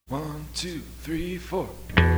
One, two, three, four.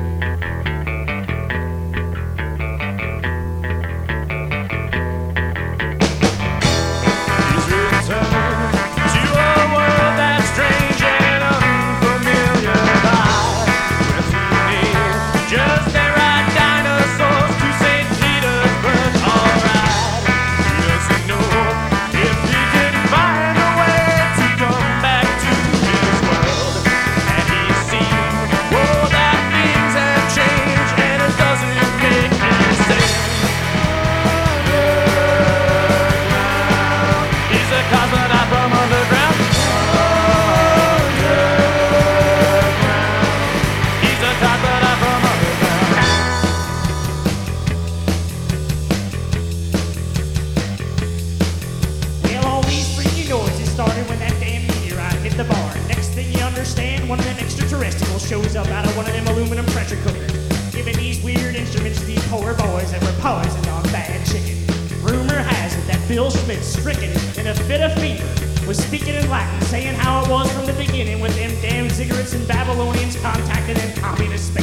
He's returned to a world that's strange and unfamiliar by returning just their right dinosaurs to St. Petersburg. Alright, he doesn't know if he can find a way to come back to his world. And he's seen, oh, that things have changed and it doesn't make any sense. He's a cosmonaut from underground. He's a cosmonaut from underground. Well, all these freaky noises started when that damn meteorite hit the barn. Next thing you understand, one of them extraterrestrials shows up out of one of them aluminum pressure cookers, giving these weird instruments to these poor boys that were poisoned on bad chicken. Rumor has it that Bill Schmidt, stricken in a fit of fever, was speaking in Latin, saying how it was from the beginning with them damn ziggurats and Babylonians contacting them communist space